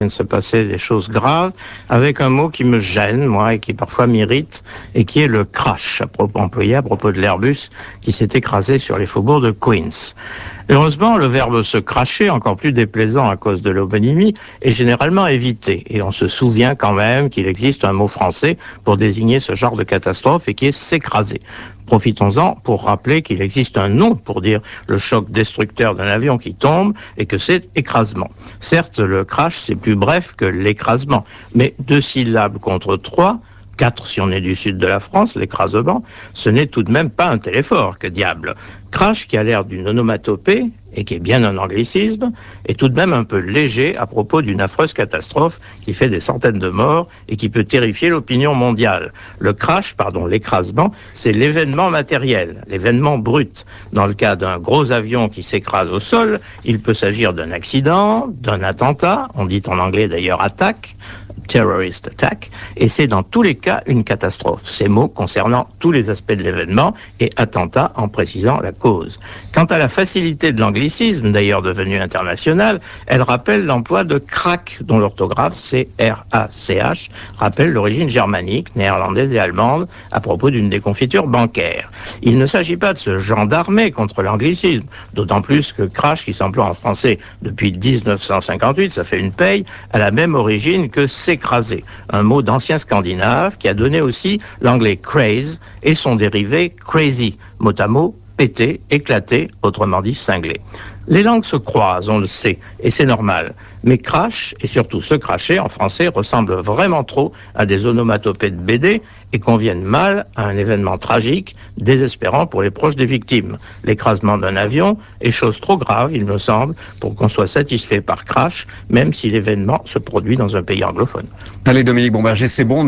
se passer des choses graves avec un mot qui me gêne, moi, et qui parfois m'irrite, et qui est le crash, employé à propos de l'Airbus qui s'est écrasé sur les faubourgs de Queens. Heureusement, le verbe se cracher, encore plus déplaisant à cause de l'homonymie, est généralement évité. Et on se souvient quand même qu'il existe un mot français pour désigner ce genre de catastrophe et qui est s'écraser. Profitons-en pour rappeler qu'il existe un nom pour dire le choc destructeur d'un avion qui tombe et que c'est écrasement. Certes, le crash, c'est plus bref que l'écrasement, mais 2 syllabes contre 3, 4 si on est du sud de la France, l'écrasement, ce n'est tout de même pas un tel effort, que diable. Crash, qui a l'air d'une onomatopée, et qui est bien un anglicisme, est tout de même un peu léger à propos d'une affreuse catastrophe qui fait des centaines de morts et qui peut terrifier l'opinion mondiale. Le crash, l'écrasement, c'est l'événement matériel, l'événement brut. Dans le cas d'un gros avion qui s'écrase au sol, il peut s'agir d'un accident, d'un attentat, on dit en anglais d'ailleurs attaque, terrorist attack, et c'est dans tous les cas une catastrophe. Ces mots concernant tous les aspects de l'événement et attentat en précisant la cause. Quant à la facilité de l'anglicisme, d'ailleurs devenu international, elle rappelle l'emploi de crack, dont l'orthographe C-R-A-C-H rappelle l'origine germanique, néerlandaise et allemande à propos d'une déconfiture bancaire. Il ne s'agit pas de se gendarmer contre l'anglicisme, d'autant plus que crash, qui s'emploie en français depuis 1958, ça fait une paye, a la même origine que s'écraser, un mot d'ancien scandinave qui a donné aussi l'anglais craze et son dérivé crazy, mot à mot péter, éclater, autrement dit cinglé. Les langues se croisent, on le sait, et c'est normal. Mais crash, et surtout se cracher en français, ressemble vraiment trop à des onomatopées de BD et conviennent mal à un événement tragique, désespérant pour les proches des victimes. L'écrasement d'un avion est chose trop grave, il me semble, pour qu'on soit satisfait par crash, même si l'événement se produit dans un pays anglophone. Allez Dominique Bombarger, c'est bon.